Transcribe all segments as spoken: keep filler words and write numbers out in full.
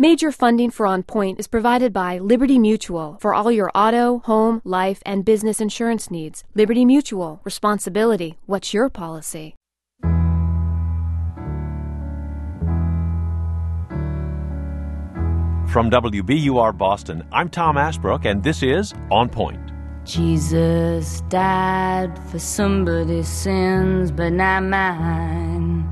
Major funding for On Point is provided by Liberty Mutual for all your auto, home, life, and business insurance needs. Liberty Mutual. Responsibility. What's your policy? From W B U R Boston, I'm Tom Ashbrook, and this is On Point. Jesus died for somebody's sins, but not mine.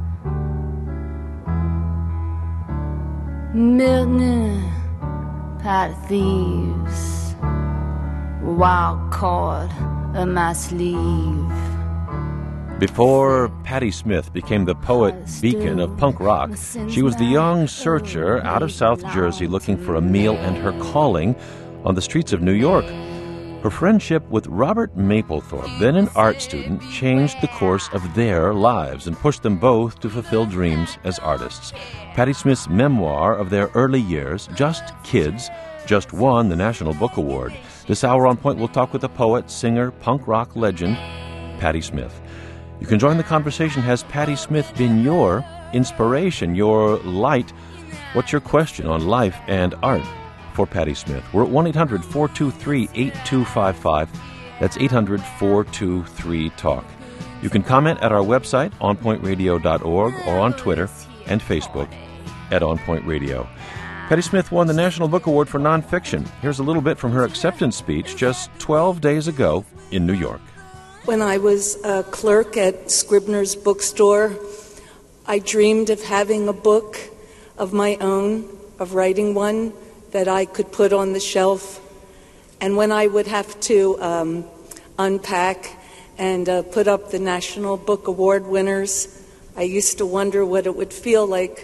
Milton, pot of thieves, wild card up my sleeve. Before Patti Smith became the poet beacon of punk rock, she was the young searcher out of South Jersey looking for a meal and her calling on the streets of New York. Her friendship with Robert Mapplethorpe, then an art student, changed the course of their lives and pushed them both to fulfill dreams as artists. Patti Smith's memoir of their early years, Just Kids, just won the National Book Award. This hour on Point, we'll talk with the poet, singer, punk rock legend, Patti Smith. You can join the conversation. Has Patti Smith been your inspiration, your light? What's your question on life and art for Patti Smith? We're at one eight hundred four two three eight two five five. That's eight hundred four two three talk. You can comment at our website, on point radio dot org, or on Twitter and Facebook at On Point Radio. Patti Smith won the National Book Award for Nonfiction. Here's a little bit from her acceptance speech just twelve days ago in New York. When I was a clerk at Scribner's bookstore, I dreamed of having a book of my own, of writing one that I could put on the shelf. And when I would have to um, unpack and uh, put up the National Book Award winners, I used to wonder what it would feel like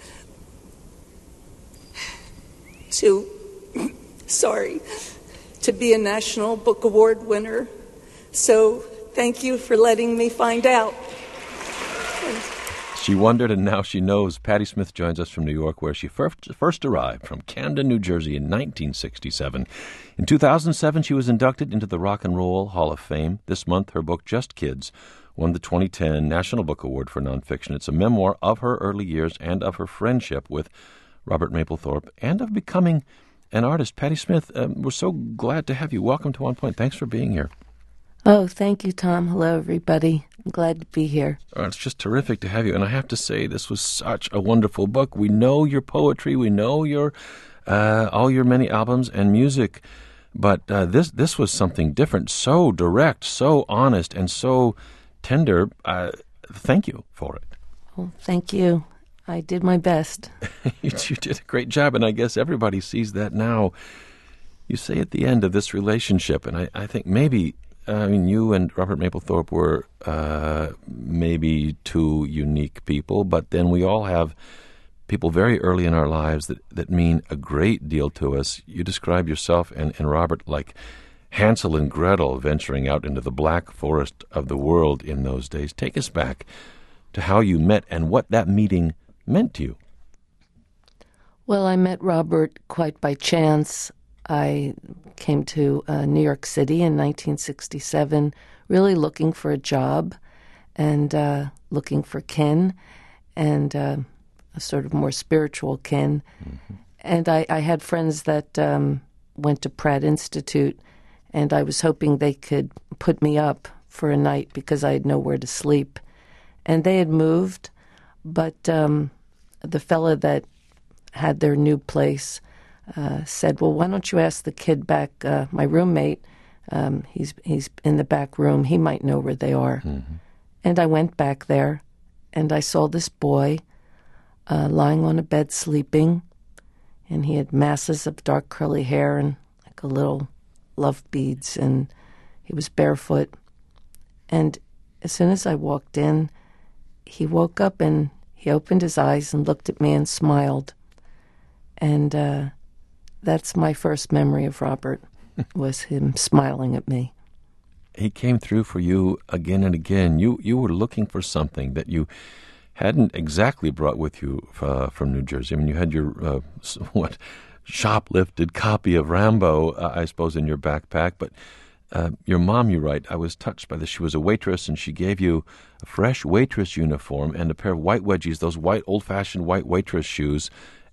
to, sorry, to be a National Book Award winner. So thank you for letting me find out. She wondered, and now she knows. Patti Smith joins us from New York, where she first, first arrived from Camden, New Jersey in nineteen sixty-seven. In two thousand seven, she was inducted into the Rock and Roll Hall of Fame. This month, her book, Just Kids, won the twenty ten National Book Award for Nonfiction. It's a memoir of her early years and of her friendship with Robert Mapplethorpe and of becoming an artist. Patti Smith, um, we're so glad to have you. Welcome to On Point. Thanks for being here. Oh, thank you, Tom. Hello, everybody. I'm glad to be here. Oh, it's just terrific to have you. And I have to say, this was such a wonderful book. We know your poetry. We know your uh, all your many albums and music. But uh, this this was something different, so direct, so honest, and so tender. Uh, thank you for it. Well, thank you. I did my best. you, you did a great job, and I guess everybody sees that now. You say at the end of this relationship, and I, I think maybe... I mean, you and Robert Mapplethorpe were uh, maybe two unique people, but then we all have people very early in our lives that, that mean a great deal to us. You describe yourself and, and Robert like Hansel and Gretel venturing out into the black forest of the world in those days. Take us back to how you met and what that meeting meant to you. Well, I met Robert quite by chance. I came to uh, New York City in nineteen sixty-seven, really looking for a job and uh, looking for kin and uh, a sort of more spiritual kin. Mm-hmm. And I, I had friends that um, went to Pratt Institute, and I was hoping they could put me up for a night because I had nowhere to sleep. And they had moved, but um, the fella that had their new place Uh, said, well, why don't you ask the kid back, uh, my roommate, um, he's he's in the back room, he might know where they are. Mm-hmm. And I went back there, and I saw this boy uh, lying on a bed sleeping, and he had masses of dark curly hair and like a little love beads, and he was barefoot. And as soon as I walked in, he woke up and he opened his eyes and looked at me and smiled. And uh that's my first memory of Robert, was him smiling at me. He came through for you again and again. You you were looking for something that you hadn't exactly brought with you uh, from New Jersey. I mean, you had your, uh, what, shoplifted copy of Rambo, uh, I suppose, in your backpack. But uh, your mom, you write, I was touched by this. She was a waitress, and she gave you a fresh waitress uniform and a pair of white wedgies, those white, old-fashioned white waitress shoes,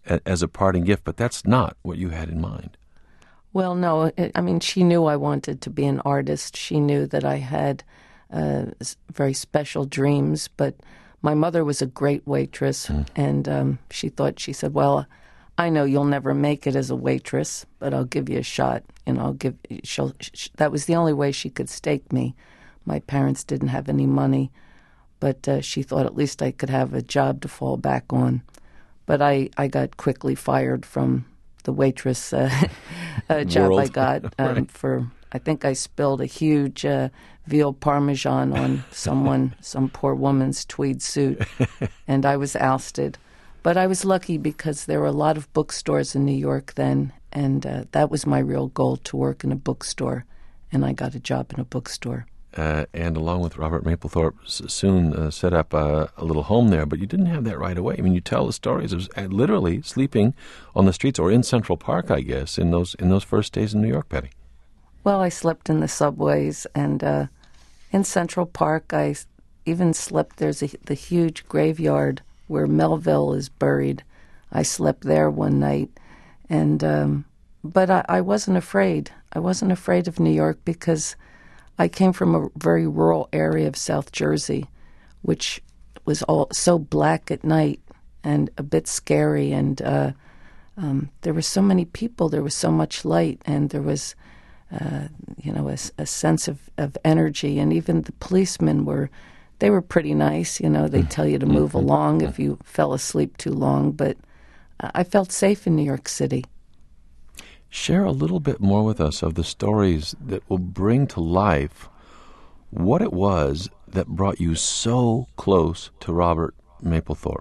a, as a parting gift, but that's not what you had in mind. Well, no, it, I mean, she knew I wanted to be an artist. She knew that I had uh, very special dreams, but my mother was a great waitress, mm. and um, she thought, she said, well, I know you'll never make it as a waitress, but I'll give you a shot, and I'll give, she'll, sh- that was the only way she could stake me. My parents didn't have any money, but uh, she thought at least I could have a job to fall back on. But I, I got quickly fired from the waitress uh, uh, job I got um, right. for, I think I spilled a huge uh, veal parmesan on someone, some poor woman's tweed suit, and I was ousted. But I was lucky because there were a lot of bookstores in New York then, and uh, that was my real goal, to work in a bookstore, and I got a job in a bookstore. Uh, and along with Robert Mapplethorpe, s- soon uh, set up uh, a little home there. But you didn't have that right away. I mean, you tell the stories of uh, literally sleeping on the streets or in Central Park, I guess, in those in those first days in New York, Patty. Well, I slept in the subways, and uh, in Central Park, I even slept. There's a, the huge graveyard where Melville is buried. I slept there one night, and um, but I, I wasn't afraid. I wasn't afraid of New York because I came from a very rural area of South Jersey, which was all so black at night and a bit scary. And uh, um, there were so many people. There was so much light, and there was, uh, you know, a, a sense of, of energy. And even the policemen were, they were pretty nice. You know, they'd tell you to move along if you fell asleep too long. But I felt safe in New York City. Share a little bit more with us of the stories that will bring to life what it was that brought you so close to Robert Mapplethorpe.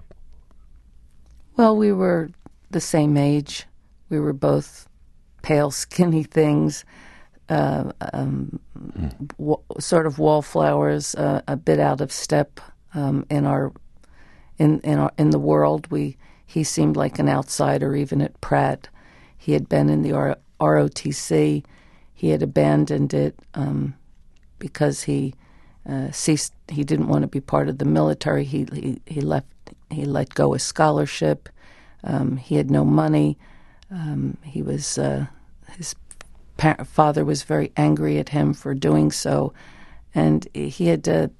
Well, we were the same age. We were both pale, skinny things, uh, um, mm. w- sort of wallflowers, uh, a bit out of step um, in our in in our, in the world. We he seemed like an outsider, even at Pratt. He had been in the R- ROTC. He had abandoned it um, because he uh, ceased. He didn't want to be part of the military. He he, he left. He let go a scholarship. Um, he had no money. Um, he was uh, his pa- father was very angry at him for doing so, and he had uh,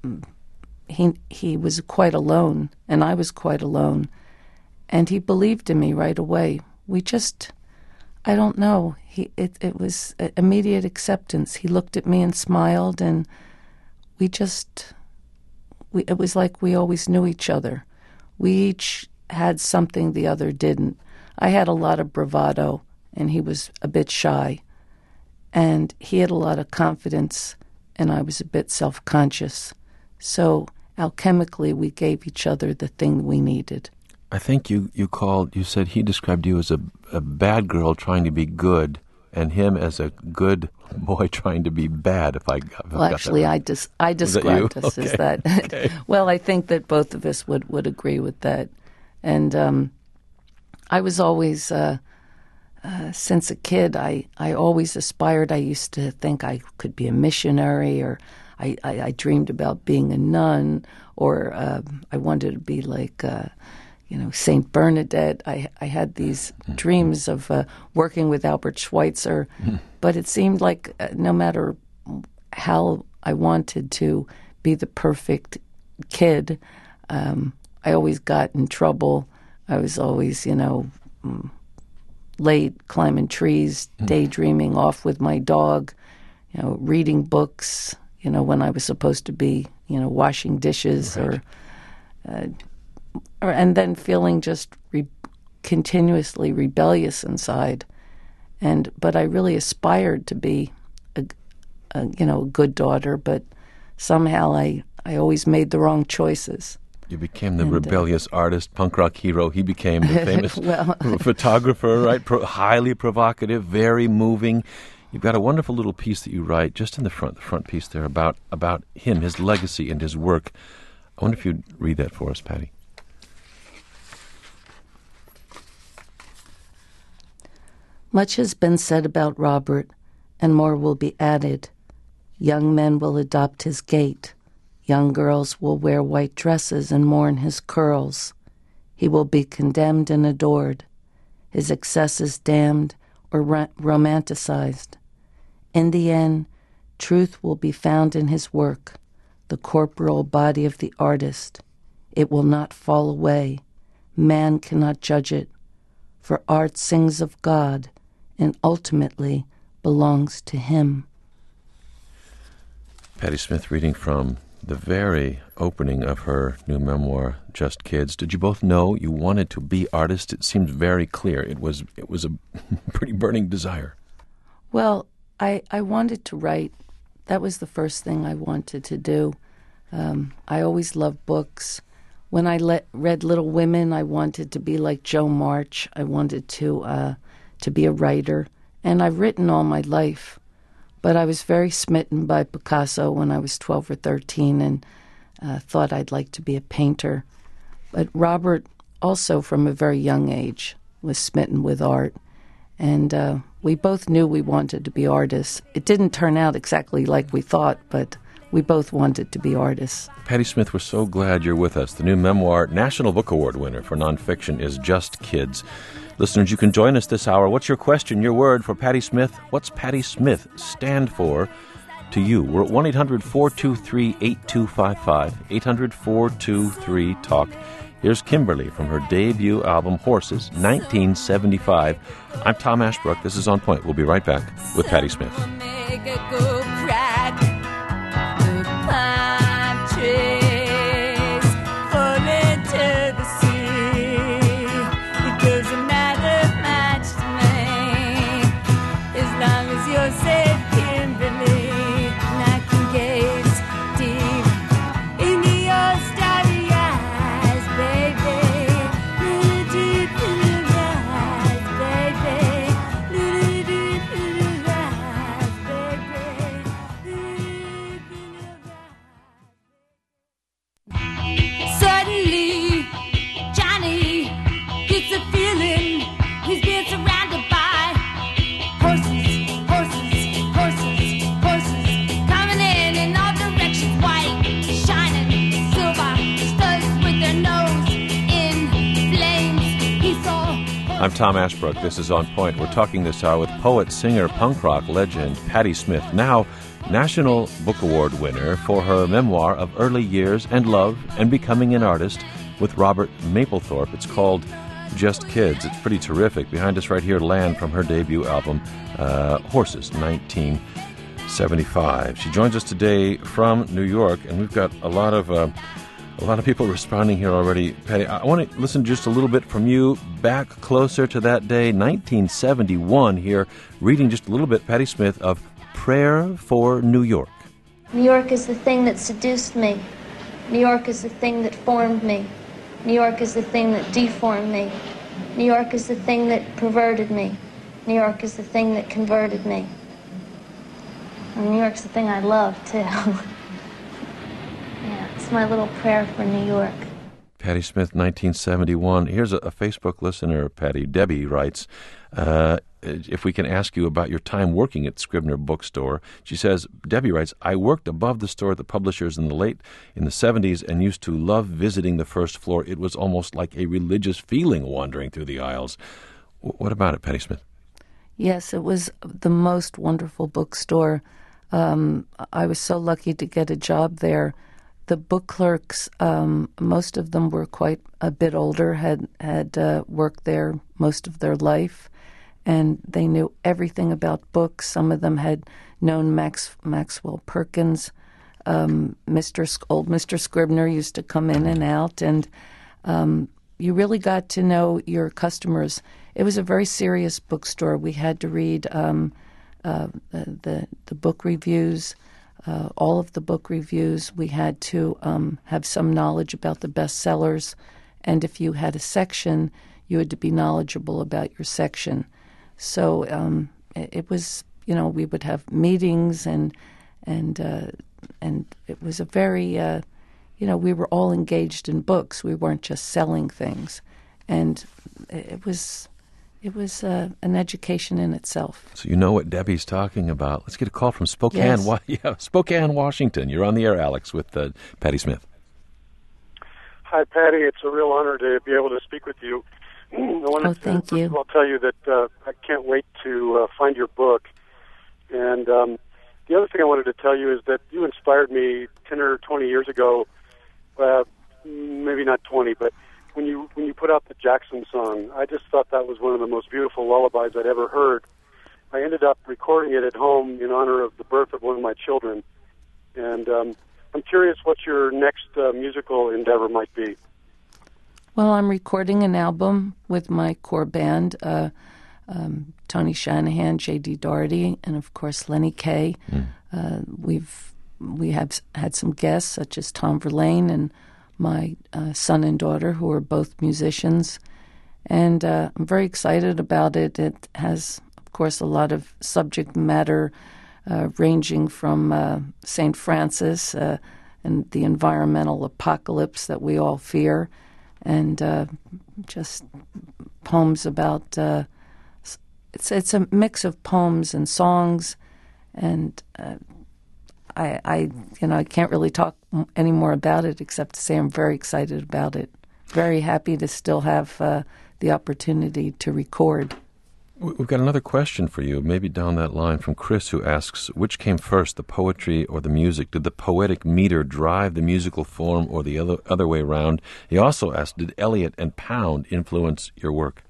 he he was quite alone, and I was quite alone, and he believed in me right away. We just, I don't know. He it, it was immediate acceptance. He looked at me and smiled, and we just, we it was like we always knew each other. We each had something the other didn't. I had a lot of bravado, and he was a bit shy. And he had a lot of confidence, and I was a bit self-conscious. So alchemically, we gave each other the thing we needed. I think you, you called, you said he described you as a, a bad girl trying to be good, and him as a good boy trying to be bad, if I got, if well, I got actually, that right. I, dis- I described us okay. as that. Okay. Well, I think that both of us would, would agree with that. And um, I was always, uh, uh, since a kid, I, I always aspired. I used to think I could be a missionary, or I, I, I dreamed about being a nun, or uh, I wanted to be like... Uh, you know, Saint Bernadette. I I had these dreams of uh, working with Albert Schweitzer, but it seemed like uh, no matter how I wanted to be the perfect kid, um, I always got in trouble. I was always, you know, late climbing trees, daydreaming off with my dog, you know, reading books, you know, when I was supposed to be, you know, washing dishes right. or... Uh, Or, and then feeling just re- continuously rebellious inside, and but I really aspired to be, a, a, you know, a good daughter. But somehow I, I always made the wrong choices. You became the and, rebellious uh, artist, punk rock hero. He became the famous well, photographer, right? Pro- highly provocative, very moving. You've got a wonderful little piece that you write just in the front, the front piece there about about him, his legacy, and his work. I wonder if you'd read that for us, Patty. Much has been said about Robert, and more will be added. Young men will adopt his gait. Young girls will wear white dresses and mourn his curls. he will be condemned and adored, his excesses damned or ro- romanticized. In the end, truth will be found in his work, the corporeal body of the artist. It will not fall away. Man cannot judge it, for art sings of God and ultimately belongs to him. Patti Smith reading from the very opening of her new memoir, Just Kids. Did you both know you wanted to be artists? It seemed very clear. It was it was a pretty burning desire. Well, I, I wanted to write. That was the first thing I wanted to do. Um, I always loved books. When I let, read Little Women, I wanted to be like Jo March. I wanted to uh, to be a writer. And I've written all my life. But I was very smitten by Picasso when I was twelve or thirteen and uh, thought I'd like to be a painter. But Robert, also from a very young age, was smitten with art. And uh, we both knew we wanted to be artists. It didn't turn out exactly like we thought, but we both wanted to be artists. Patti Smith, we're so glad you're with us. The new memoir, National Book Award winner for nonfiction, is Just Kids. Listeners, you can join us this hour. What's your question, your word for Patti Smith? What's Patti Smith stand for to you? We're at one eight hundred four two three eight two five five, eight hundred four two three talk. Here's Kimberly from her debut album, Horses, nineteen seventy-five. I'm Tom Ashbrook. This is On Point. We'll be right back with Patti Smith. I'm Tom Ashbrook. This is On Point. We're talking this hour with poet, singer, punk rock legend Patti Smith, now National Book Award winner for her memoir of early years and love and becoming an artist with Robert Mapplethorpe. It's called Just Kids. It's pretty terrific. Behind us right here, Land from her debut album, uh, Horses, nineteen seventy-five. She joins us today from New York, and we've got a lot of... Uh, A lot of people responding here already. Patti, I want to listen just a little bit from you, back closer to that day, nineteen seventy-one, here, reading just a little bit, Patti Smith, of Prayer for New York. New York is the thing that seduced me. New York is the thing that formed me. New York is the thing that deformed me. New York is the thing that perverted me. New York is the thing that converted me. And New York's the thing I love, too. Yeah, it's my little prayer for New York. Patti Smith, nineteen seventy-one. Here's a, a Facebook listener, Patti. Debbie writes, uh, if we can ask you about your time working at Scribner Bookstore. She says, Debbie writes, I worked above the store at the publishers in the late, in the seventies, and used to love visiting the first floor. It was almost like a religious feeling wandering through the aisles. W- what about it, Patti Smith? Yes, it was the most wonderful bookstore. Um, I was so lucky to get a job there. The book clerks, um, most of them were quite a bit older, had had uh, worked there most of their life, and they knew everything about books. Some of them had known Max Maxwell Perkins. Um, Mister Sk- old Mister Scribner used to come in and out, and um, you really got to know your customers. It was a very serious bookstore. We had to read um, uh, the the book reviews. Uh, all of the book reviews. We had to um, have some knowledge about the bestsellers, and if you had a section, you had to be knowledgeable about your section. So um, it, it was, you know, we would have meetings, and and uh, and it was a very, uh, you know, we were all engaged in books. We weren't just selling things, and it was. It was uh, an education in itself. So you know what Debbie's talking about. Let's get a call from Spokane, Yes. Wa- yeah, Spokane, Washington. You're on the air, Alex, with uh, Patti Smith. Hi, Patty. It's a real honor to be able to speak with you. I wanted oh, thank to, you. First of all, tell you that uh, I can't wait to uh, find your book. And um, the other thing I wanted to tell you is that you inspired me ten or twenty years ago, uh, maybe not twenty, but when you when you put out the Jackson song, I just thought that was one of the most beautiful lullabies I'd ever heard. I ended up recording it at home in honor of the birth of one of my children. And um, I'm curious what your next uh, musical endeavor might be. Well, I'm recording an album with my core band, uh, um, Tony Shanahan, J D Doherty, and of course Lenny Kaye. Mm. Uh, we've we have had some guests such as Tom Verlaine and my uh, son and daughter, who are both musicians, and uh, I'm very excited about it. It has, of course, a lot of subject matter uh, ranging from uh, Saint Francis uh, and the environmental apocalypse that we all fear, and uh, just poems about. Uh, it's it's a mix of poems and songs, and uh, I, I you know I can't really talk any more about it except to say I'm very excited about it. Very happy to still have uh, the opportunity to record. We've got another question for you, maybe down that line, from Chris, who asks, which came first, the poetry or the music? Did the poetic meter drive the musical form or the other other way around? He also asked, did Eliot and Pound influence your work?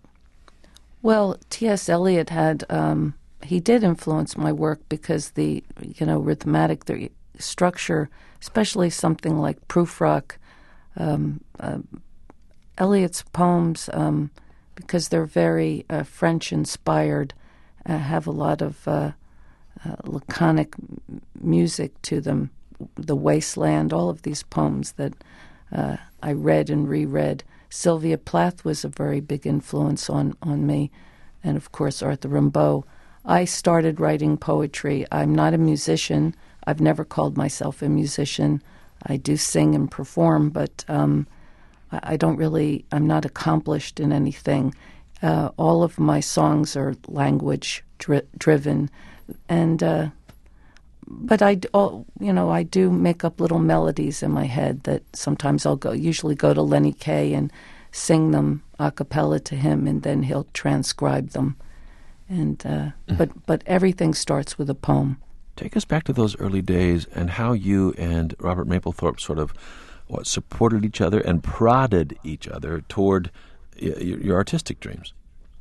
Well, T S. Eliot had, um, he did influence my work because the, you know, rhythmatic, the structure, especially something like Prufrock, um, uh, Eliot's poems, um, because they're very uh, French-inspired, uh, have a lot of uh, uh, laconic m- music to them. The Wasteland, all of these poems that uh, I read and reread. Sylvia Plath was a very big influence on, on me, and of course Arthur Rimbaud. I started writing poetry. I'm not a musician. I've never called myself a musician. I do sing and perform, but um, I don't really, I'm not accomplished in anything. Uh, all of my songs are language dri- driven, and uh, but I, all, you know, I do make up little melodies in my head that sometimes I'll go, usually go to Lenny Kaye and sing them a cappella to him, and then he'll transcribe them. And uh, mm. but but everything starts with a poem. Take us back to those early days and how you and Robert Mapplethorpe sort of what supported each other and prodded each other toward y- your artistic dreams.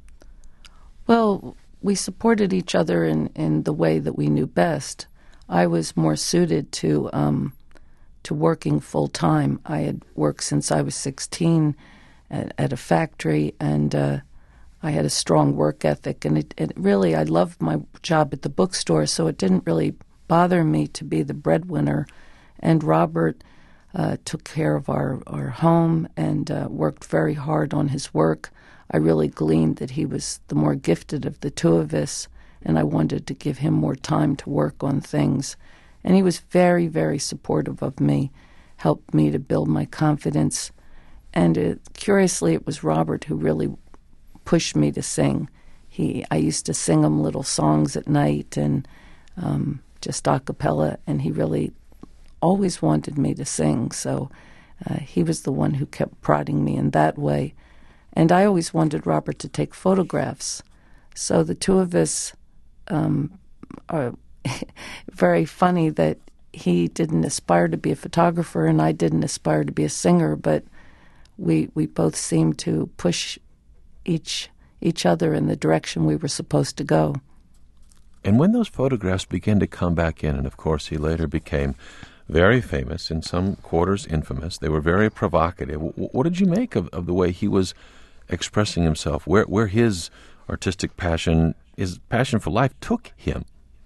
Well, we supported each other in, in the way that we knew best. I was more suited to um, to working full time. I had worked since I was sixteen at, at a factory, and uh, I had a strong work ethic. And it, it really, I loved my job at the bookstore, so it didn't really bother me to be the breadwinner. And Robert Uh, took care of our, our home and uh, worked very hard on his work. I really gleaned that he was the more gifted of the two of us, and I wanted to give him more time to work on things. And he was very, very supportive of me, helped me to build my confidence. And it, curiously, it was Robert who really pushed me to sing. He, I used to sing him little songs at night and um, just a cappella, and he really always wanted me to sing, so uh, he was the one who kept prodding me in that way. And I always wanted Robert to take photographs. So the two of us um, are very funny that he didn't aspire to be a photographer and I didn't aspire to be a singer, but we we both seemed to push each each other in the direction we were supposed to go. And when those photographs began to come back in, and of course he later became very famous, in some quarters infamous, they were very provocative. What did you make of, of the way he was expressing himself, where where his artistic passion, his passion for life took him?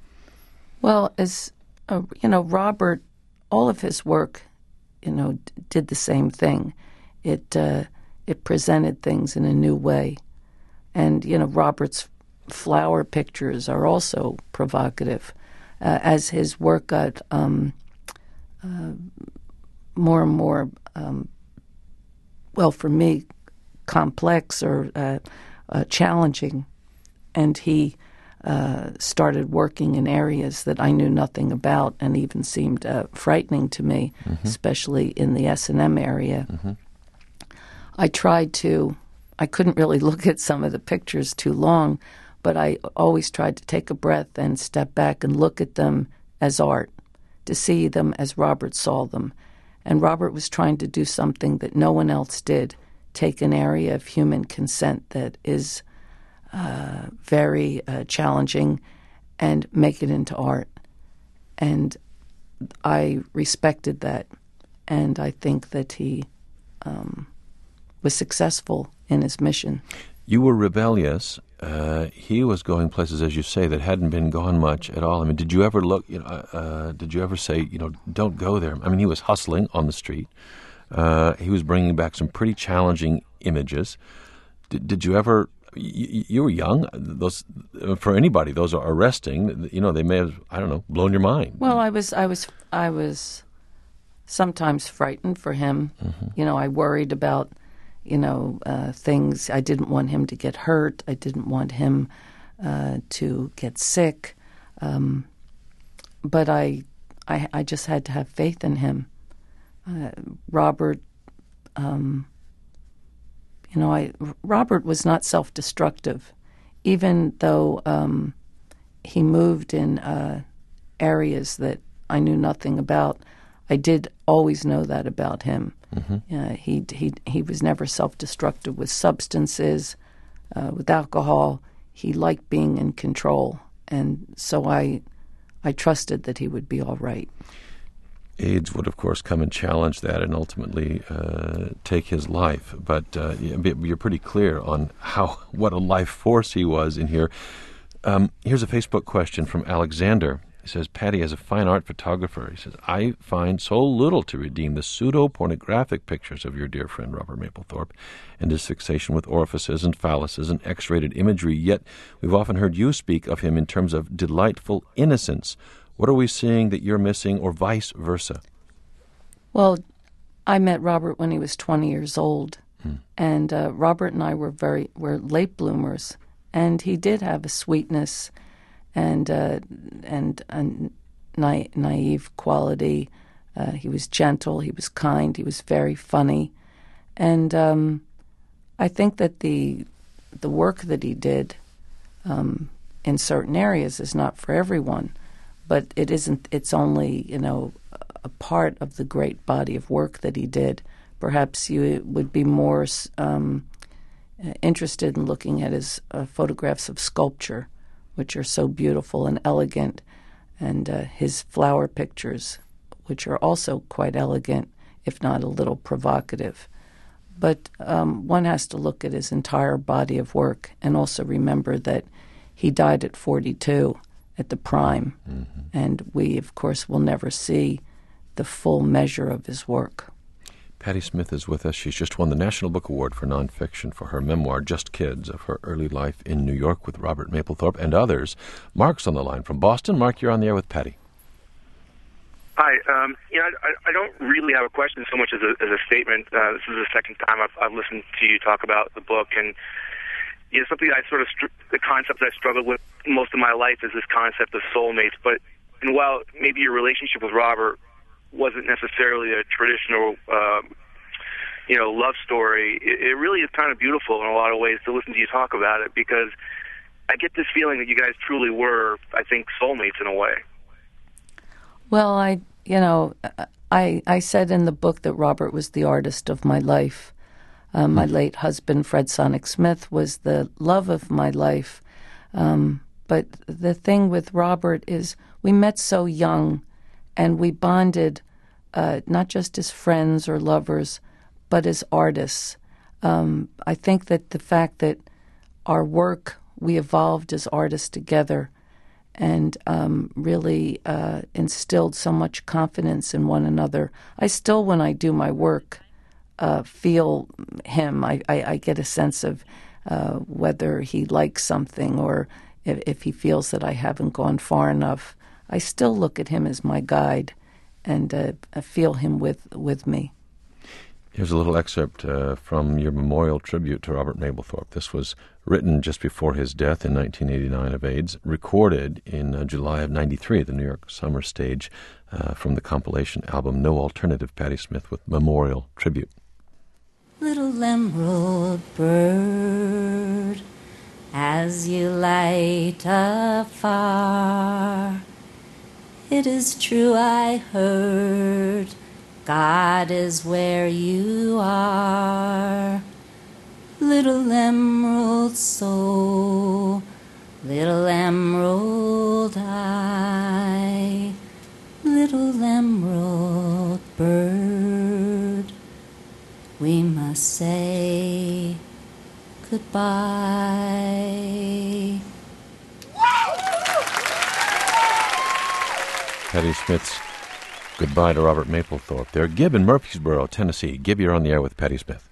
Well, as uh, you know, Robert, all of his work, you know, d- did the same thing. It uh, it presented things in a new way, and you know, Robert's flower pictures are also provocative. Uh, as his work got um, uh, more and more, um, well, for me, complex or uh, uh, challenging, and he uh, started working in areas that I knew nothing about and even seemed uh, frightening to me, mm-hmm. especially in the S and M area. Mm-hmm. I tried to, I couldn't really look at some of the pictures too long, but I always tried to take a breath and step back and look at them as art, to see them as Robert saw them. And Robert was trying to do something that no one else did, take an area of human consent that is uh, very uh, challenging and make it into art. And I respected that, and I think that he um, was successful in his mission. You were rebellious. Uh, he was going places, as you say, that hadn't been gone much at all. I mean, did you ever look, you know, uh, did you ever say, you know, don't go there? I mean, he was hustling on the street. Uh, he was bringing back some pretty challenging images. Did, did you ever, you, you were young, those, for anybody, those are arresting. You know, they may have, I don't know, blown your mind. Well, I was, I was, I was sometimes frightened for him. Mm-hmm. You know, I worried about, you know, uh, things. I didn't want him to get hurt. I didn't want him uh, to get sick. Um, but I, I, I just had to have faith in him. Uh, Robert, um, you know, I Robert was not self-destructive, even though um, he moved in uh, areas that I knew nothing about. I did always know that about him. Mm-hmm. Uh, he he he was never self-destructive with substances, uh, with alcohol. He liked being in control, and so I I trusted that he would be all right. AIDS would, of course, come and challenge that and ultimately uh, take his life. But uh, you're pretty clear on how what a life force he was in here. Um, here's a Facebook question from Alexander. He says, Patty, as a fine art photographer, he says, I find so little to redeem the pseudo-pornographic pictures of your dear friend Robert Mapplethorpe and his fixation with orifices and phalluses and X-rated imagery, yet we've often heard you speak of him in terms of delightful innocence. What are we seeing that you're missing, or vice versa? Well, I met Robert when he was twenty years old, hmm. and uh, Robert and I were very were late bloomers, and he did have a sweetness and uh, and a na- naive quality. Uh, he was gentle, he was kind, he was very funny, and um, I think that the the work that he did um, in certain areas is not for everyone, but it isn't. It's only, you know, a part of the great body of work that he did. Perhaps you would be more um, interested in looking at his uh, photographs of sculpture, which are so beautiful and elegant, and uh, his flower pictures, which are also quite elegant, if not a little provocative. But um, one has to look at his entire body of work and also remember that he died at forty-two, at the prime, mm-hmm. and we, of course, will never see the full measure of his work. Patti Smith is with us. She's just won the National Book Award for Nonfiction for her memoir, Just Kids, of her early life in New York with Robert Mapplethorpe and others. Mark's on the line from Boston. Mark, you're on the air with Patti. Hi. Um, you know, I, I don't really have a question so much as a, as a statement. Uh, this is the second time I've, I've listened to you talk about the book, and you know, something I sort of str- the concept I struggled with most of my life is this concept of soulmates. But and while maybe your relationship with Robert wasn't necessarily a traditional, uh, you know, love story, it, it really is kind of beautiful in a lot of ways to listen to you talk about it, because I get this feeling that you guys truly were, I think, soulmates in a way. Well, I, you know, I I said in the book that Robert was the artist of my life. Um, my late husband, Fred Sonic Smith, was the love of my life. Um, but the thing with Robert is we met so young, and we bonded uh, not just as friends or lovers, but as artists. Um, I think that the fact that our work, we evolved as artists together, and um, really uh, instilled so much confidence in one another. I still, when I do my work, uh, feel him. I, I, I get a sense of uh, whether he likes something or if, if he feels that I haven't gone far enough. I still look at him as my guide and uh, feel him with, with me. Here's a little excerpt uh, from your memorial tribute to Robert Mapplethorpe. This was written just before his death in nineteen eighty-nine of AIDS, recorded in uh, July of ninety-three at the New York Summer Stage uh, from the compilation album No Alternative, Patti Smith with Memorial Tribute. Little emerald bird, as you light afar, it is true I heard God is where you are. Little emerald soul, little emerald eye, little emerald bird, we must say goodbye. Patti Smith's Goodbye to Robert Mapplethorpe. There, Gib in Murfreesboro, Tennessee. Gib, you're on the air with Patti Smith.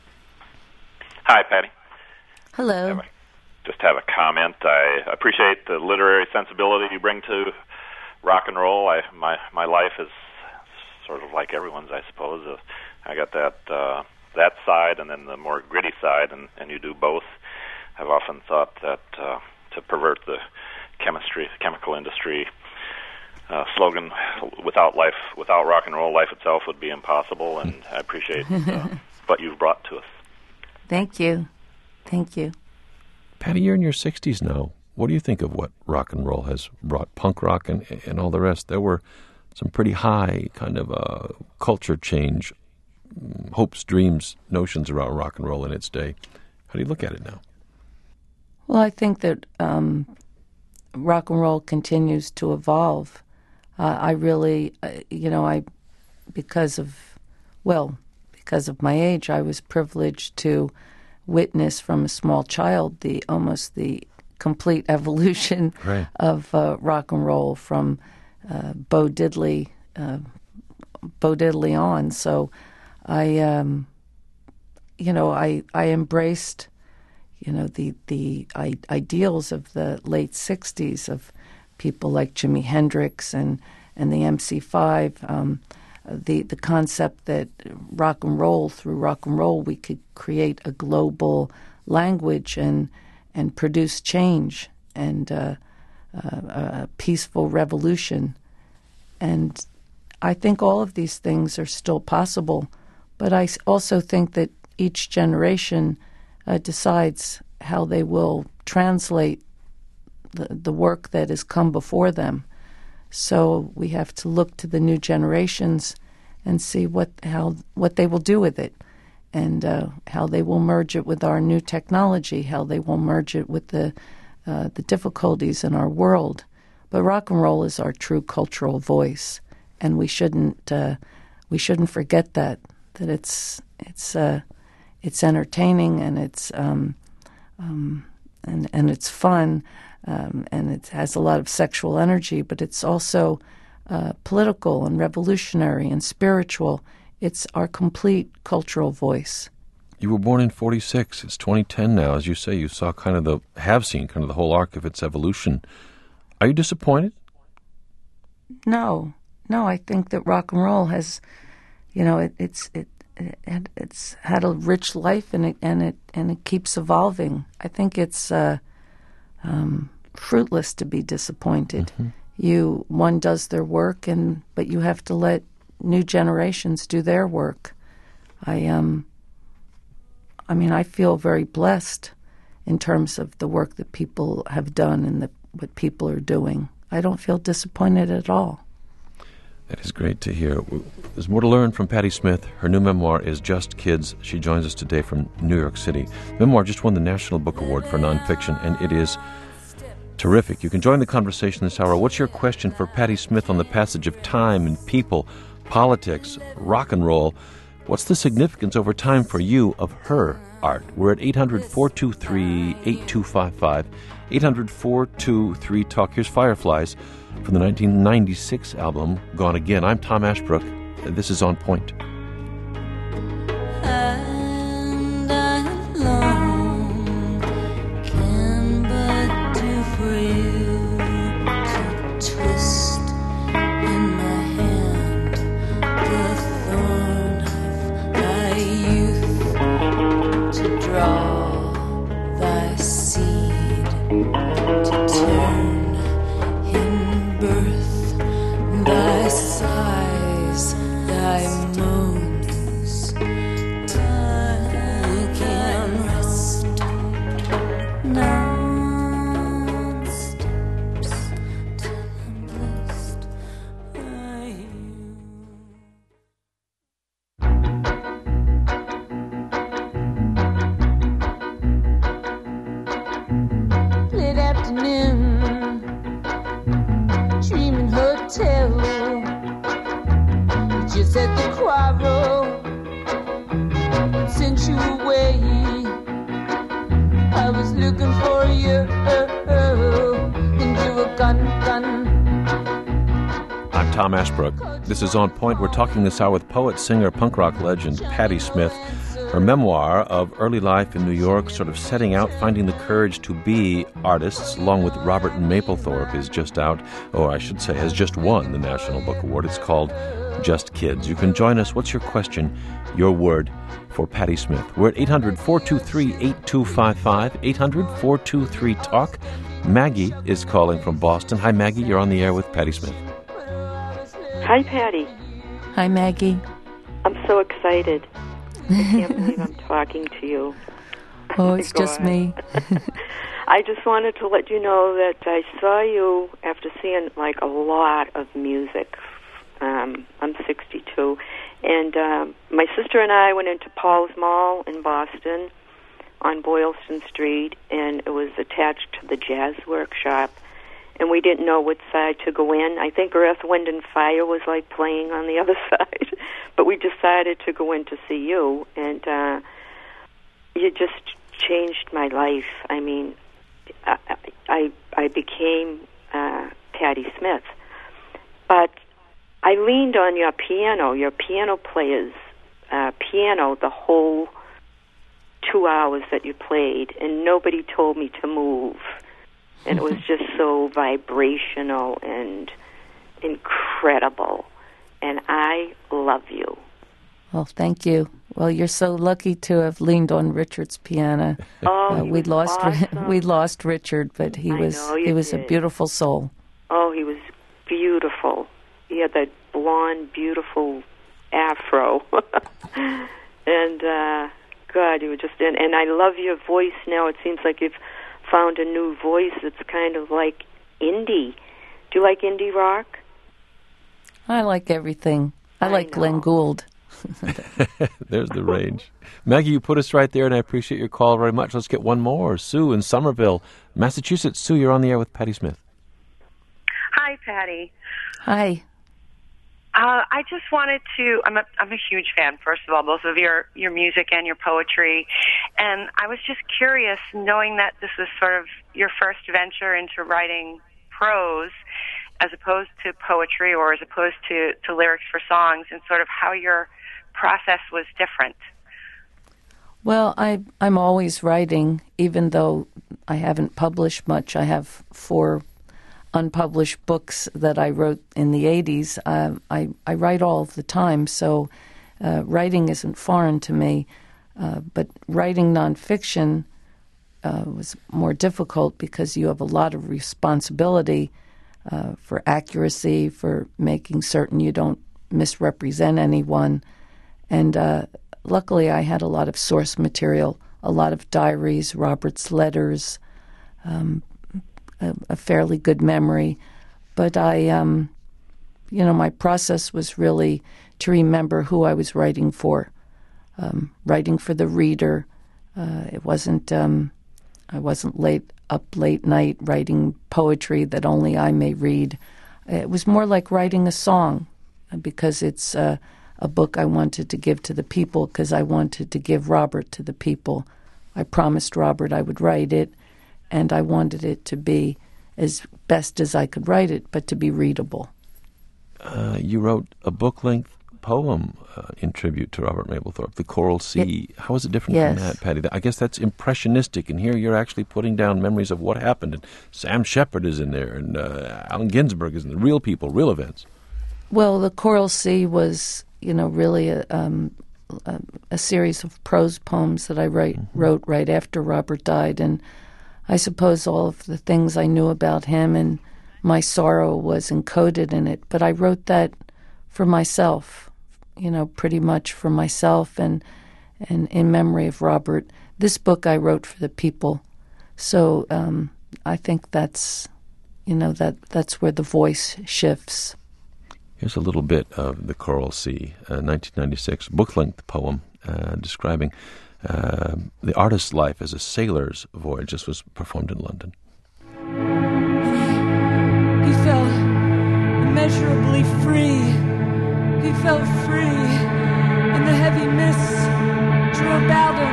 Hi, Patti. Hello. Have a, just have a comment. I appreciate the literary sensibility you bring to rock and roll. I, my my life is sort of like everyone's, I suppose. Uh, I got that uh, that side and then the more gritty side, and, and you do both. I've often thought that uh, to pervert the chemistry, chemical industry uh, slogan, without life, without rock and roll, life itself would be impossible, and I appreciate uh, what you've brought to us. Thank you. Thank you. Patti, you're in your sixties now. What do you think of what rock and roll has brought, punk rock and, and all the rest? There were some pretty high kind of uh, culture change, hopes, dreams, notions around rock and roll in its day. How do you look at it now? Well, I think that um, rock and roll continues to evolve. Uh, I really, uh, you know, I, because of, well, because of my age, I was privileged to witness from a small child the almost the complete evolution right. of uh, rock and roll from uh, Bo Diddley, uh, Bo Diddley on. So, I, um, you know, I I embraced, you know, the the I- ideals of the late sixties of people like Jimi Hendrix and and the M C five. Um, the the concept that rock and roll, through rock and roll, we could create a global language and and produce change and uh, uh, a peaceful revolution. And I think all of these things are still possible, but I also think that each generation uh, decides how they will translate the, the work that has come before them. So we have to look to the new generations and see what how what they will do with it, and uh, how they will merge it with our new technology, how they will merge it with the uh, the difficulties in our world. But rock and roll is our true cultural voice, and we shouldn't uh, we shouldn't forget that that it's it's uh, it's entertaining and it's um, um, and and it's fun. Um, and it has a lot of sexual energy, but it's also uh, political and revolutionary and spiritual. It's our complete cultural voice. You were born in forty-six. It's twenty ten now. As you say, you saw kind of the, have seen kind of the whole arc of its evolution. Are you disappointed? No. No, I think that rock and roll has, you know, it, it's it, it it's had a rich life, and it and it and it keeps evolving. I think it's uh, Um, fruitless to be disappointed. Mm-hmm. You one does their work, and but you have to let new generations do their work. I um, I mean, I feel very blessed in terms of the work that people have done and the, what people are doing. I don't feel disappointed at all. That is great to hear. There's more to learn from Patti Smith. Her new memoir is Just Kids. She joins us today from New York City. The memoir just won the National Book Award for nonfiction, and it is terrific. You can join the conversation this hour. What's your question for Patti Smith on the passage of time and people, politics, rock and roll? What's the significance over time for you of her art? We're at eight hundred, four two three, eight two five five, eight hundred, four two three, talk. Here's Fireflies from the nineteen ninety-six album Gone Again. I'm Tom Ashbrook. This is On Point. And I alone can but do for you to twist in my hand the thorn of thy youth, to draw thy to turn in birth, thy sighs, thy moans, time can rest. None stops till I'm blessed by you. Late afternoon, dreaming hotel, just at the quarrel, sent you away. I was looking for you, and you were gone, gone. I'm Tom Ashbrook. This is On Point. We're talking this hour with poet, singer, punk rock legend Patti Smith. Her memoir of early life in New York, sort of setting out, finding the courage to be artists, along with Robert Mapplethorpe, is just out, or I should say has just won the National Book Award. It's called Just Kids. You can join us. What's your question, your word for Patti Smith? We're at eight hundred, four two three, eight two five five, eight hundred, four two three, talk. Maggie is calling from Boston. Hi, Maggie. You're on the air with Patti Smith. Hi, Patty. Hi, Maggie. I'm so excited. I can't believe I'm talking to you. Oh, it's Go just ahead. me. I just wanted to let you know that I saw you after seeing like a lot of music. Um, I'm sixty-two, and um, my sister and I went into Paul's Mall in Boston on Boylston Street, and it was attached to the Jazz Workshop, and we didn't know which side to go in. I think Earth, Wind, and Fire was like playing on the other side, but we decided to go in to see you, and uh, you just changed my life. I mean, I I, I became uh, Patti Smith, but I leaned on your piano, your piano player's uh, piano, the whole two hours that you played, and nobody told me to move. And it was just so vibrational and incredible. And I love you. Well, thank you. Well, you're so lucky to have leaned on Richard's piano. Oh, uh, he we was lost awesome. we lost Richard, but he I was know you he was did. a beautiful soul. Oh, he was beautiful. He had that blonde, beautiful afro. and, uh, God, you were just in. And I love your voice now. It seems like you've found a new voice that's kind of like indie. Do you like indie rock? I like everything. I, I like know. Glenn Gould. There's the range. Maggie, you put us right there, and I appreciate your call very much. Let's get one more. Sue in Somerville, Massachusetts. Sue, you're on the air with Patti Smith. Hi, Patty. Hi. Uh, I just wanted to. I'm a I'm a huge fan. First of all, both of your your music and your poetry, and I was just curious, knowing that this was sort of your first venture into writing prose, as opposed to poetry, or as opposed to to lyrics for songs, and sort of how your process was different. Well, I I'm always writing, even though I haven't published much. I have four unpublished books that I wrote in the eighties. Uh, I, I write all the time, so uh, writing isn't foreign to me. Uh, but writing nonfiction uh, was more difficult because you have a lot of responsibility uh, for accuracy, for making certain you don't misrepresent anyone. And uh, luckily I had a lot of source material, a lot of diaries, Robert's letters, um, A, a fairly good memory, but I, um, you know, my process was really to remember who I was writing for, um, writing for the reader. Uh, it wasn't, um, I wasn't late up late night writing poetry that only I may read. It was more like writing a song, because it's uh, a book I wanted to give to the people, because I wanted to give Robert to the people. I promised Robert I would write it, and I wanted it to be as best as I could write it, but to be readable. Uh, you wrote a book-length poem uh, in tribute to Robert Mapplethorpe, The Coral Sea. It, How is it different yes. from that, Patty? I guess that's impressionistic, and here you're actually putting down memories of what happened. And Sam Shepard is in there, and uh, Allen Ginsberg is in there. Real people, real events. Well, The Coral Sea was, you know, really a, um, a, a series of prose poems that I write, mm-hmm. wrote right after Robert died, and I suppose all of the things I knew about him and my sorrow was encoded in it. But I wrote that for myself, you know, pretty much for myself and and in memory of Robert. This book I wrote for the people. So um, I think that's, you know, that that's where the voice shifts. Here's a little bit of The Coral Sea, a nineteen ninety-six book-length poem uh, describing uh, the artist's life as a sailor's voyage. This was performed in London. He felt immeasurably free. He felt free, and the heavy mists drew about him,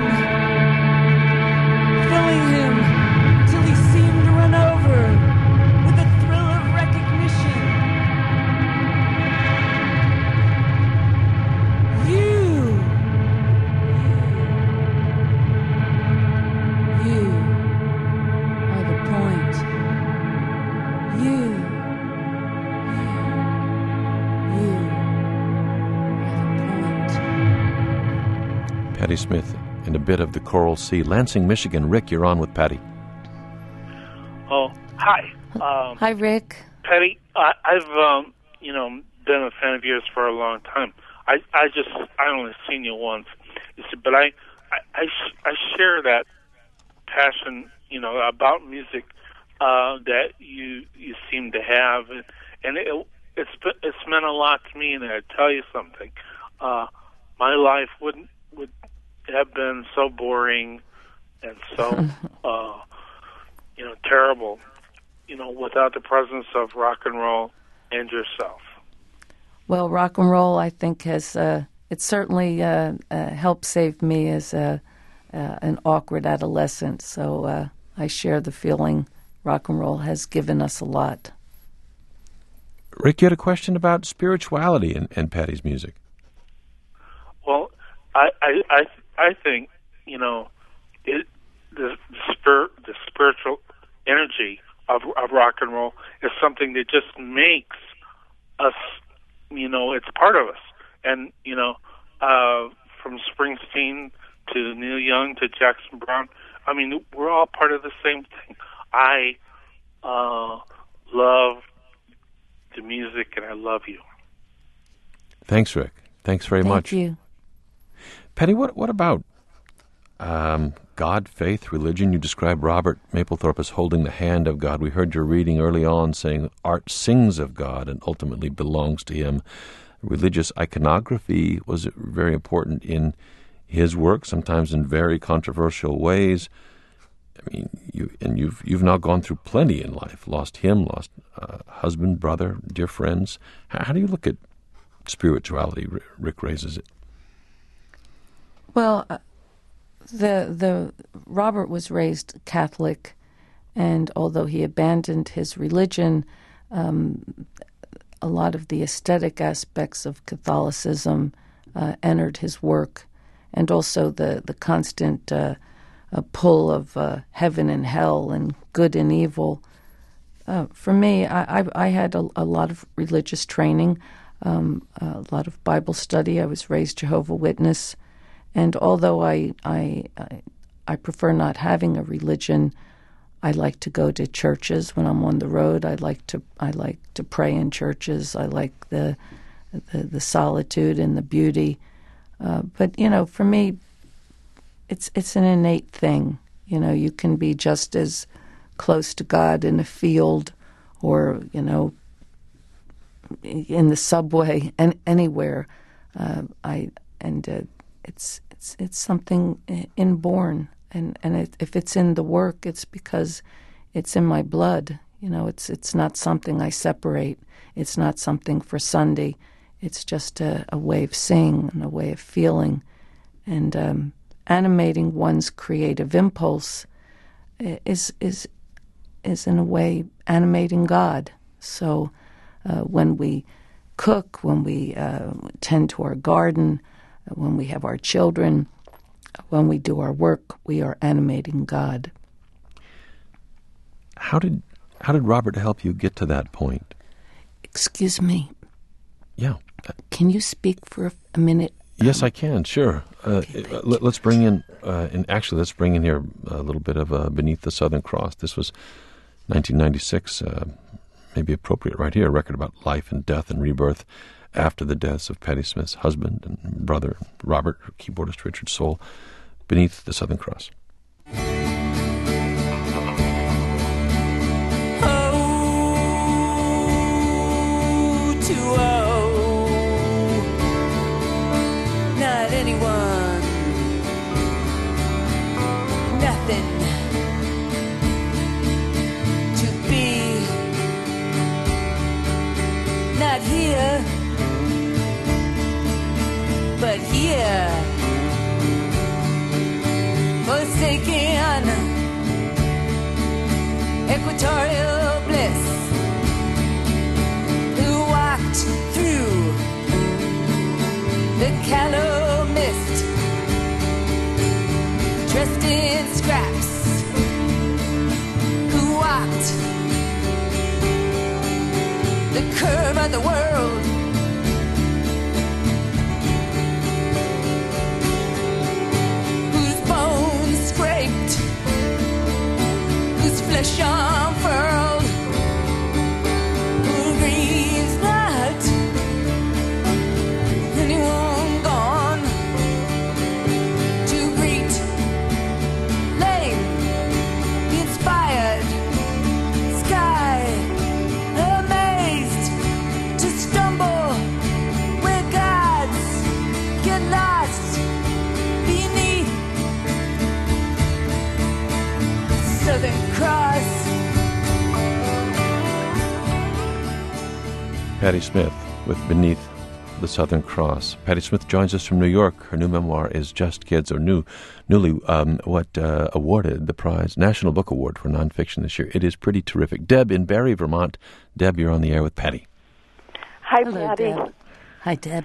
filling him till he seemed to run over with a thrill of recognition. You, you, you are the point. You, you, you are the point. Patti Smith in a bit of The Coral Sea. Lansing, Michigan. Rick, you're on with Patti. Oh, hi. Um, Hi, Rick. Patti, I, I've, um, you know, been a fan of yours for a long time. I, I just, I only seen you once. You see, but I, I, I, sh- I share that passion, you know, about music uh, that you you seem to have, and it, it's it's meant a lot to me. And I tell you something, uh, my life wouldn't would have been so boring and so uh, you know terrible, you know, without the presence of rock and roll and yourself. Well, rock and roll, I think, has uh, it certainly uh, uh, helped save me as a, uh, an awkward adolescent. So uh, I share the feeling. Rock and roll has given us a lot. Rick, you had a question about spirituality in, in Patti's music. Well, I I I, I think you know it, the the, spir- the spiritual energy of of rock and roll is something that just makes us. You know, it's part of us. And, you know, uh, from Springsteen to Neil Young to Jackson Browne, I mean, we're all part of the same thing. I uh, love the music, and I love you. Thanks, Rick. Thanks very Thank much. Thank you. Patty, what, what about um, God, faith, religion? You described Robert Mapplethorpe as holding the hand of God. We heard your reading early on saying art sings of God and ultimately belongs to him. Religious iconography was very important in his work, sometimes in very controversial ways. I mean, you and you've you've now gone through plenty in life. Lost him, lost uh, husband, brother, dear friends. How, how do you look at spirituality? Rick raises it. Well, uh, the the Robert was raised Catholic, and although he abandoned his religion, um, a lot of the aesthetic aspects of Catholicism uh, entered his work, and also the the constant uh, uh, pull of uh, heaven and hell and good and evil. Uh, for me, I, I, I had a, a lot of religious training, um, a lot of Bible study. I was raised Jehovah's Witness. And although I, I I prefer not having a religion, I like to go to churches when I'm on the road. I like to I like to pray in churches. I like the the, the solitude and the beauty. Uh, but you know, for me, it's it's an innate thing. You know, you can be just as close to God in a field, or you know, in the subway and anywhere. Uh, I and uh, it's. It's it's something inborn, and and it, if it's in the work, it's because it's in my blood. You know, it's it's not something I separate. It's not something for Sunday. It's just a, a way of seeing and a way of feeling, and um, animating one's creative impulse is is is in a way animating God. So uh, when we cook, when we uh, tend to our garden, when we have our children, when we do our work, we are animating God. How did how did Robert help you get to that point? Excuse me. Yeah. Can you speak for a minute Yes, I can. Sure. Uh, Okay, let, let's bring in, uh, and actually, let's bring in here a little bit of uh, Beneath the Southern Cross. This was nineteen ninety-six, uh, maybe appropriate right here, a record about life and death and rebirth after the deaths of Patti Smith's husband and brother, Robert, keyboardist Richard Soul. Beneath the Southern Cross. Anyone, nothing to be, not here, but here, forsaken, equatorial bliss, who walked through the callow mist, dressed in scraps, who walked the curve of the world, whose bones scraped, whose flesh unfurled, who grieves not anyone Southern Cross. Patti Smith with Beneath the Southern Cross. Patti Smith joins us from New York. Her new memoir is Just Kids, or new, newly um, what uh, awarded the prize, National Book Award for nonfiction this year. It is pretty terrific. Deb in Barrie, Vermont. Deb, you're on the air with Patti. Hi, Hello, Patti. Deb. Hi, Deb.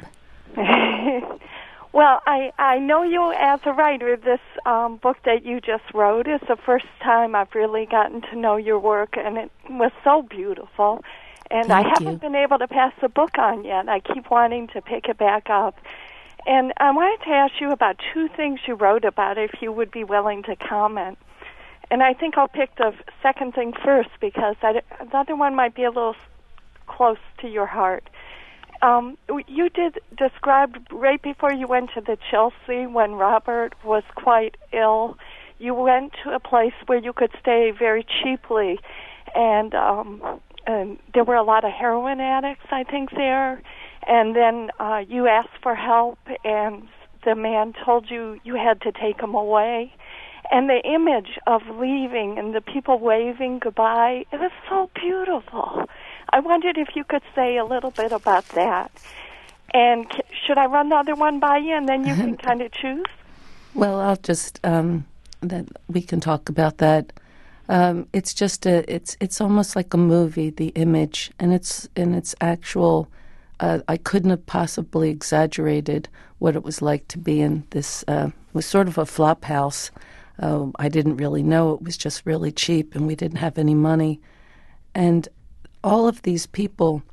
Well, I, I know you as a writer. This um, book that you just wrote is the first time I've really gotten to know your work, and it was so beautiful. And Thank I haven't you. been able to pass the book on yet. I keep wanting to pick it back up. And I wanted to ask you about two things you wrote about, if you would be willing to comment. And I think I'll pick the second thing first, because I, the other one might be a little close to your heart. Um, you did describe right before you went to the Chelsea when Robert was quite ill. You went to a place where you could stay very cheaply, and, um, and there were a lot of heroin addicts, I think, there. And then uh, you asked for help, and the man told you you had to take him away. And the image of leaving and the people waving goodbye, it was so beautiful. I wondered if you could say a little bit about that. And c- should I run the other one by you, and then you can kind of choose? Well, I'll just um, that we can talk about that. Um, it's just a it's it's almost like a movie, the image, and it's in its actual. Uh, I couldn't have possibly exaggerated what it was like to be in this. Uh, it was sort of a flop house. Uh, I didn't really know it was just really cheap, and we didn't have any money, and all of these people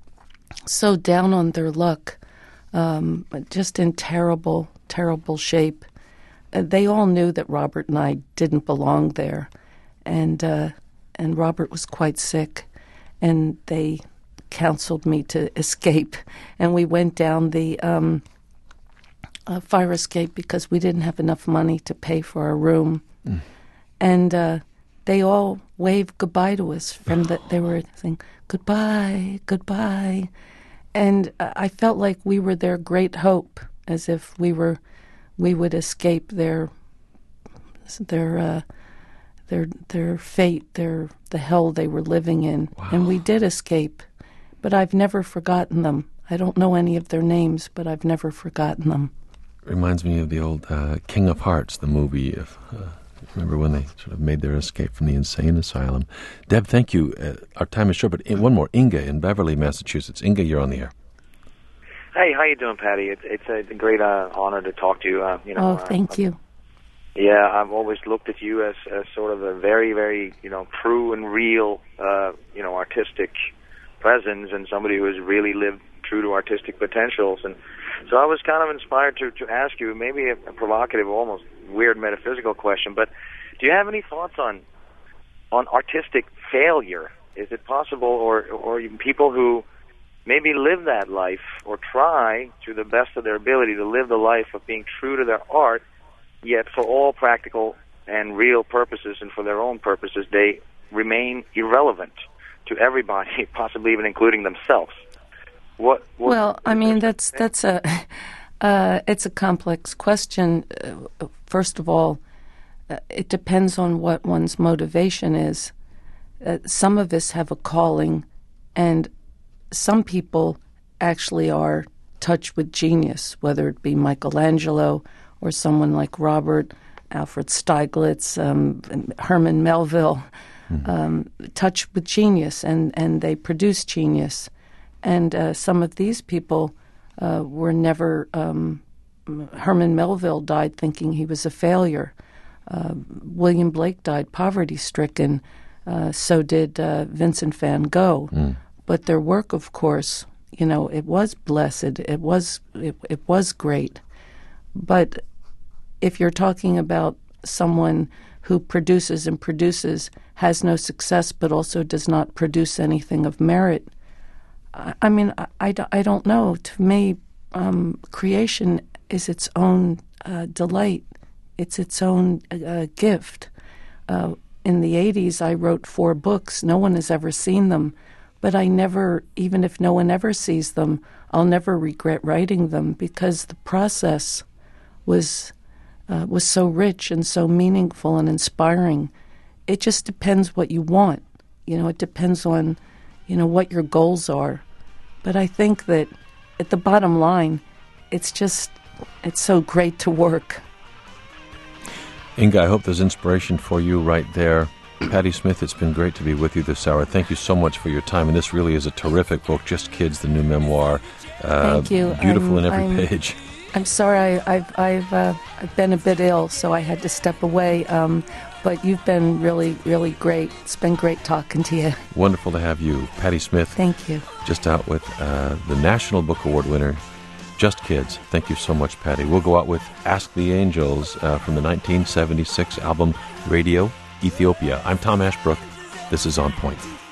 so down on their luck, um, just in terrible, terrible shape. Uh, they all knew that Robert and I didn't belong there, and uh, and Robert was quite sick, and they counseled me to escape, and we went down the um, uh, fire escape because we didn't have enough money to pay for our room, mm. and uh, they all waved goodbye to us from the, they were saying, goodbye, goodbye. And uh, I felt like we were their great hope, as if we were, we would escape their, their, uh, their, their fate, their, the hell they were living in. Wow. And we did escape, but I've never forgotten them. I don't know any of their names, but I've never forgotten them. Reminds me of the old uh, King of Hearts, the movie of... Uh, Remember when they sort of made their escape from the insane asylum. Deb, thank you. Uh, our time is short, but in, one more. Inga in Beverly, Massachusetts. Inga, you're on the air. Hey, how you doing, Patti? It, it's a great uh, honor to talk to you. Uh, you know, oh, thank uh, you. Yeah, I've always looked at you as, as sort of a very, very, you know, true and real, uh, you know, artistic presence, and somebody who has really lived true to artistic potentials. And so I was kind of inspired to, to ask you maybe a, a provocative, almost weird metaphysical question, but do you have any thoughts on on artistic failure? Is it possible, or, or even people who maybe live that life or try to the best of their ability to live the life of being true to their art, yet for all practical and real purposes and for their own purposes, they remain irrelevant to everybody, possibly even including themselves? What, what well, I mean, that's that's a uh, it's a complex question. Uh, first of all, uh, it depends on what one's motivation is. Uh, some of us have a calling, and some people actually are touched with genius, whether it be Michelangelo or someone like Robert, Alfred Stieglitz, um, Herman Melville, mm-hmm. um, touched with genius, and, and they produce genius. And uh, some of these people uh, were never, um, Herman Melville died thinking he was a failure. Uh, William Blake died poverty-stricken. Uh, so did uh, Vincent van Gogh. Mm. But their work, of course, you know, it was blessed. It was it, it was great. But if you're talking about someone who produces and produces, has no success, but also does not produce anything of merit, I mean, I, I, I don't know. To me, um, creation is its own uh, delight. It's its own uh, gift. Uh, in the eighties, I wrote four books. No one has ever seen them. But I never, even if no one ever sees them, I'll never regret writing them because the process was uh, was so rich and so meaningful and inspiring. It just depends what you want. You know, it depends on you know, what your goals are. But I think that at the bottom line, it's just, it's so great to work. Inga, I hope there's inspiration for you right there. Patti Smith, it's been great to be with you this hour. Thank you so much for your time. And this really is a terrific book, Just Kids, the new memoir. Uh, Thank you. Beautiful I'm, in every I'm, page. I'm sorry, I, I've I've uh, I've been a bit ill, so I had to step away. Um, but you've been really, really great. It's been great talking to you. Wonderful to have you. Patti Smith. Thank you. Just out with uh, the National Book Award winner, Just Kids. Thank you so much, Patti. We'll go out with Ask the Angels uh, from the nineteen seventy-six album Radio Ethiopia. I'm Tom Ashbrook. This is On Point.